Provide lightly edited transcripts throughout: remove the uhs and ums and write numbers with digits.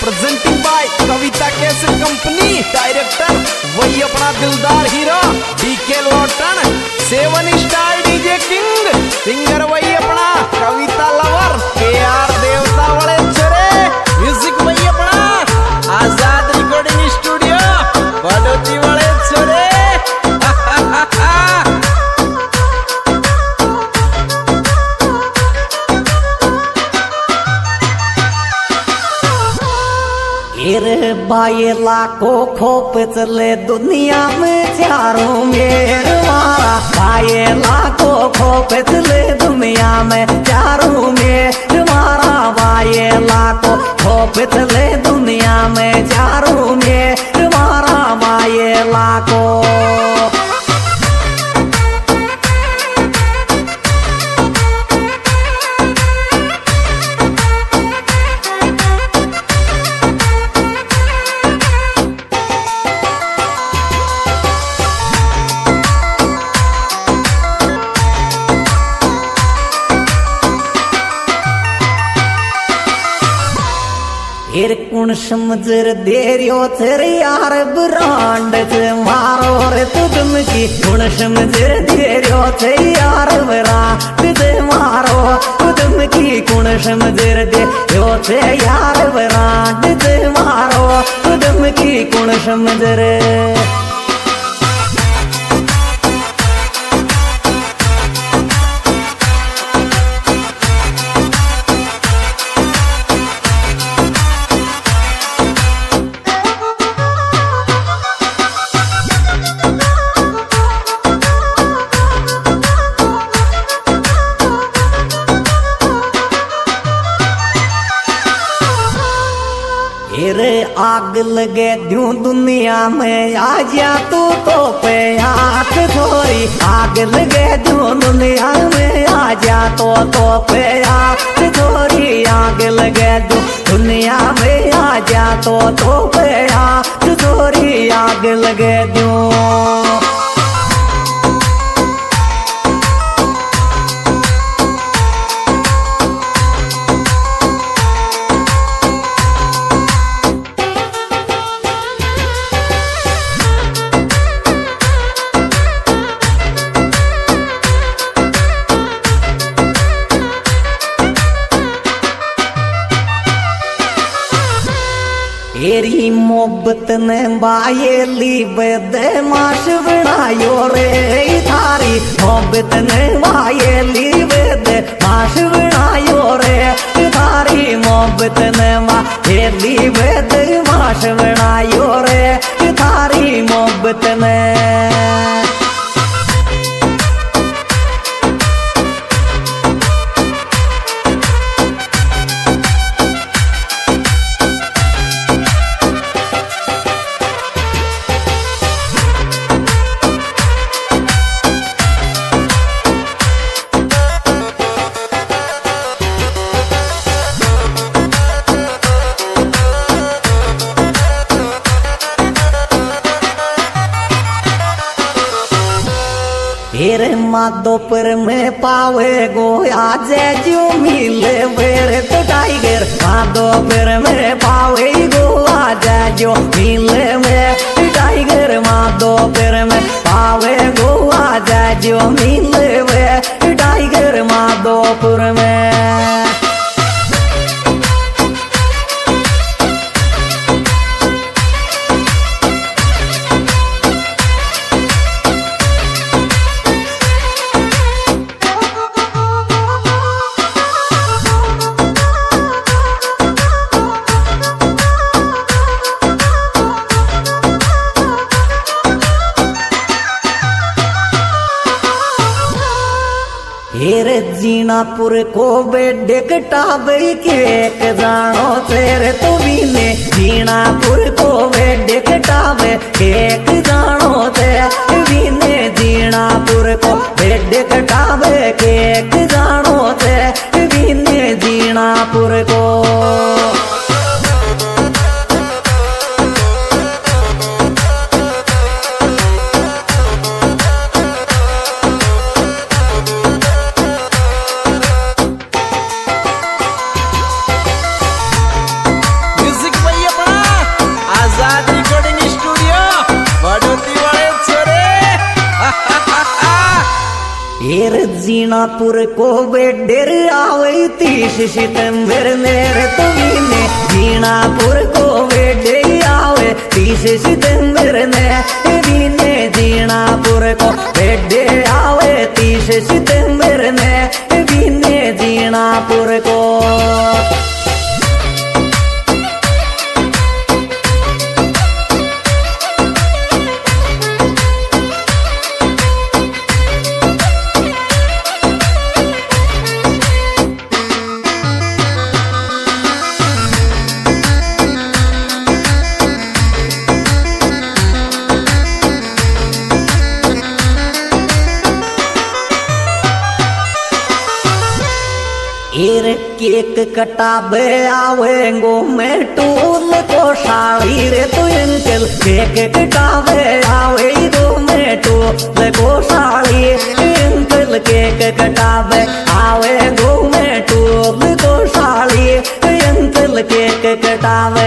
Presenting by Kavita cassette company. Director वही अपना दिलदार हीरो डीके लॉटन। 7 स्टार डीजे किंग। सिंगर वही अपना कविता लवर केआर देवता वाले छोरे। म्यूजिक वही अपना आजाद रिकॉर्डिंग स्टूडियो बड़ोती वाले छोरे। रे बाये लाखों खोप चले दुनिया में चारों मेर मारा। बाये लाखों खोप चले दुनिया में चारों मेर मारा। बाये लाखों खोप चले दुनिया में चारों मेर मारा। बाये लाखों कुण समझर देरियो तेरे यार ब्रांड से मारो रे तुम की। कुण समझर देरियो तेरे यार ब्रांड से मारो तुम की। कुण समझर देरियो तेरे यार ब्रांड से मारो तुम की। कुण समझर रे आग लगे दूं दुनिया में आ जा तू तो पे हाथ थोड़ी। आग लगे दूं दुनिया में आ जा तो पे हाथ थोड़ी। आग लगे दूं दुनिया में आ जा तो पे हाथ थोड़ी। आग लगे दूं तेरी मोहब्बत ने बायेली बदमाश बनायो रे। थारी मोहब्बत ने बायेली बदमाश बनायो रे। थारी मोहब्बत ने बायेली बदमाश बनायो रे। थारी मोहब्बत ने तेरे माधोपुर में पावे गो आज जो मिले मेरे तो टाइगर। माधोपुर में पावे गो आज जो मिले मेरे टाइगर। माधोपुर में पावे गो आज जो मिले मेरे टाइगर। माधोपुर में तेरे जीनापुर को बेडे कटावे केक जानो तेरे तो बीने। जीनापुर को बेडे कटावे केक जानो तेरे बीने। जीनापुर को बेडे कटावे केक जानो तेरे बीने। जीनापुर को म्यूजिक वही एर जीनापुर को बेडेर आवे 30 सितंबर मेरे तुमने जीनापुर को बेडे आवे 30 सितंबर ने बीने जीनापुर को बेडे आवे 30 सितंबर ने बीने जीनापुर को एर केक कटाबे आवेंगो मैं टूल को साड़ी रे तू अंकल केक कटाबे आवेंगो मैं टूल को साड़ी अंकल केक कटाबे आवेंगो मैं टूल को साड़ी अंकल केक कटाबे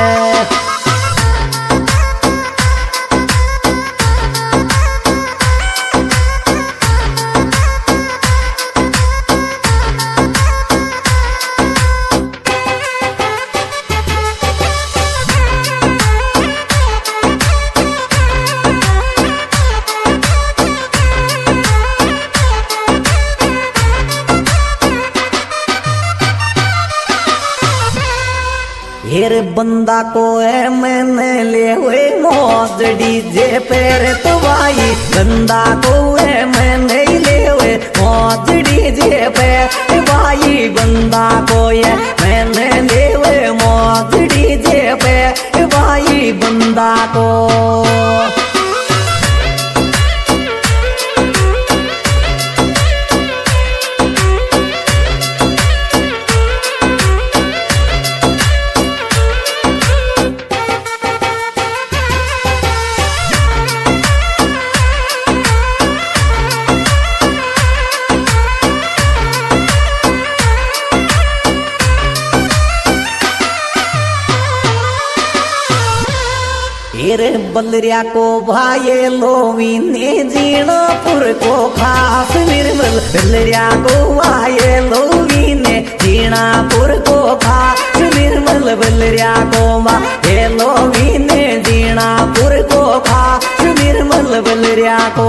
एर बंदा को है मैंने ले हुए मौज डीजे पेर तो भाई बंदा को है मैंने ले हुए मौज डीजे पे भाई बंदा को है मैंने ले हुए मौज डीजे पे भाई बंदा को रे बलरिया को भाई लोवी ने जीनापुर को खास निर्मल बलरिया को भाई लोवी ने जीनापुर को खास निर्मल बलरिया को भाई लोवी ने जीनापुर को खास निर्मल बलरिया को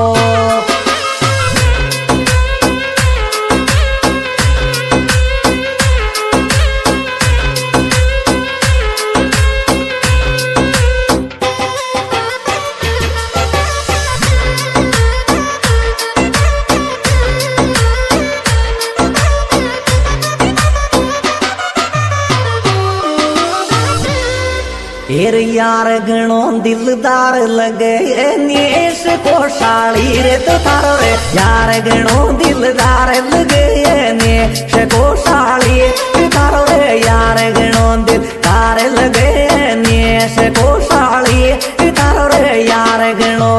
एर यार गणो दिलदार लगे नेश को साड़ी रे तो थारो रे यार गणो दिलदार लगे नेश को साड़ी थारो रे यार गणो दिलदार लगे नेश को साड़ी थारो रे यार गणो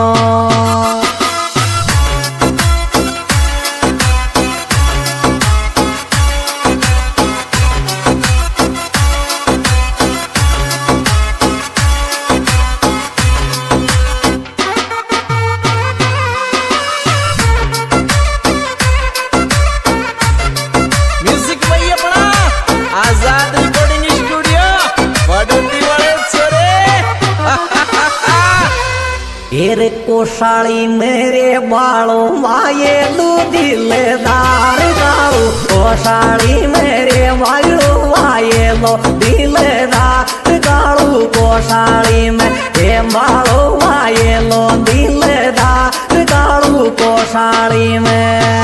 एर कोशाली मेरे बालों माये लू दिलदार गाड़ू कोशाली मेरे बालों माये लो दिलदार गाड़ू कोशाली मेरे बालों माये लो दिलदार गाड़ू कोशाली में